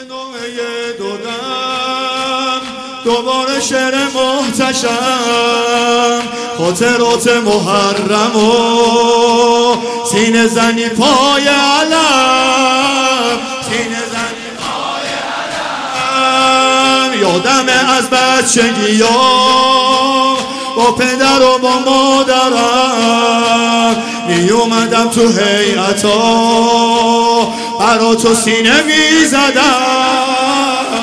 نوعه دودم دوباره شعر محتشم خاطرات محرم و سینه زنی پای علم سینه زنی پای علم یادم از بچگی با پدر و با مادرم می اومدم تو هیئتا برا تو سینه می زدم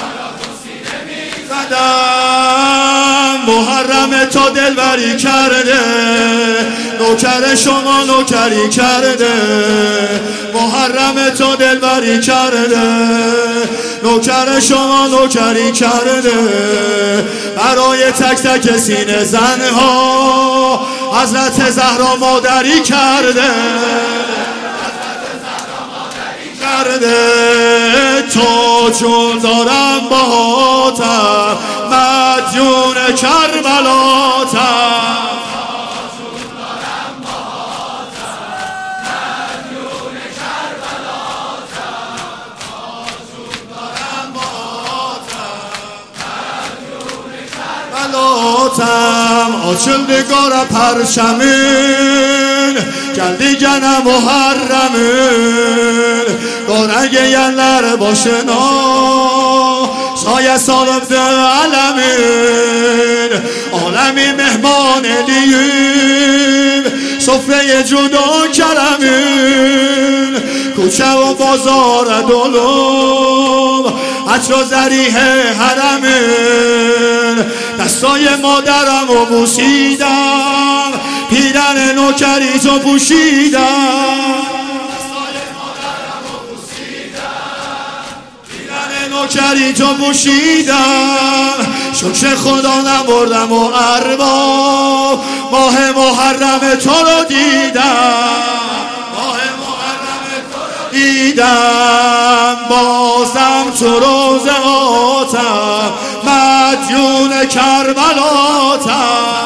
محرم تا دلبری کرده نوکر شما نوکری کرده محرم تا دلبری کرده نوکر شما نوکری کرده برای تک تک سینه زنها حضرت زهرا مادری کرده تا جون دارم باهاتم مدیون کربلاتم açıldığara perşemin geldi gene Muharremin Gorege yerler başına saye salıptı alemin Alemi mehman edeyim sofreye cuda keremin کوچه و بازار دلم عطر زریح حرمین دستای مادرم رو بوسیدم پیرن نوکری تو پوشیدم نوکری تو پوشیدم شکر خدا نبردم و ارباب ماه محرم تو رو دیدم بازم تو روزهاتم مدیون کربلاتم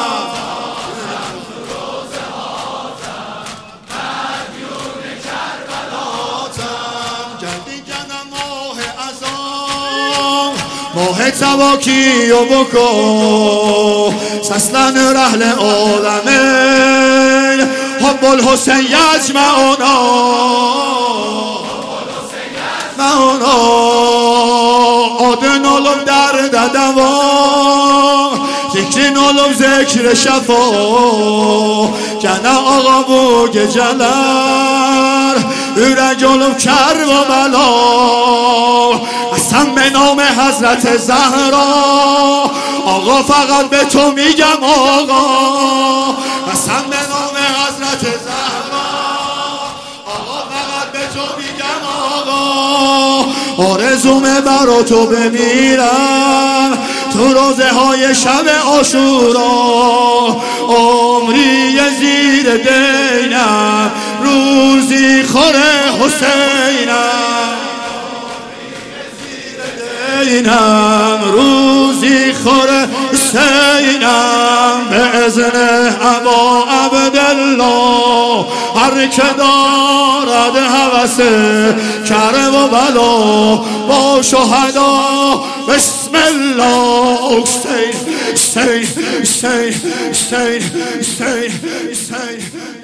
گردی گنم ماه ازام ماه تواکی و بکن سسلن رحل عالمین حب الحسین یجمعنا آدن آلوم درد دوا ذکر نالوم ذکر شفا کنه آقا بوگ جلر ürek olum Kerbela اصلا به نام حضرت زهرا آقا فقط به تو میگم آقا اصلا به نام حضرت زهرا آقا فقط به تو میگم آقا آرزومه برا تو بمیرم تو روزه های شب عاشورا عمری زیر دینم روزی خور حسینم روزی خور حسینم به اذن ابا عبدالله هر که دارد هوس کرم و بلا با شهدا بسم الله حسین حسین حسین حسین حسین حسین